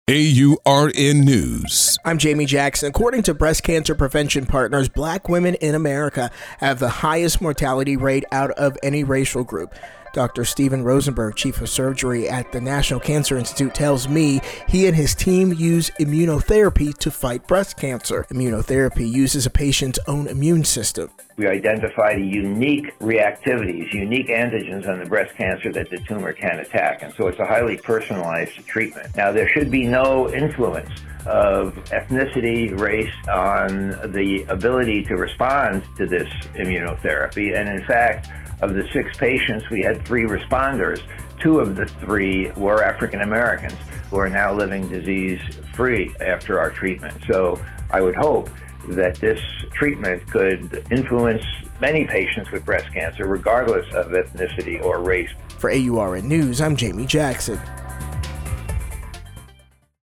AURN News. I'm Jamie Jackson. According to Breast Cancer Prevention Partners, Black women in America have the highest mortality rate out of any racial group. Dr. Steven Rosenberg, chief of surgery at the National Cancer Institute, tells me he and his team use immunotherapy to fight breast cancer. Immunotherapy uses a patient's own immune system. We identified unique reactivities, unique antigens on the breast cancer that the tumor can attack. And so it's a highly personalized treatment. Now, there should be no influence of ethnicity, race on the ability to respond to this immunotherapy. And in fact, of the 6 patients, we had 3 responders. 2 of the 3 were African Americans who are now living disease-free after our treatment. So I would hope that this treatment could influence many patients with breast cancer, regardless of ethnicity or race. For AURN News, I'm Jamie Jackson.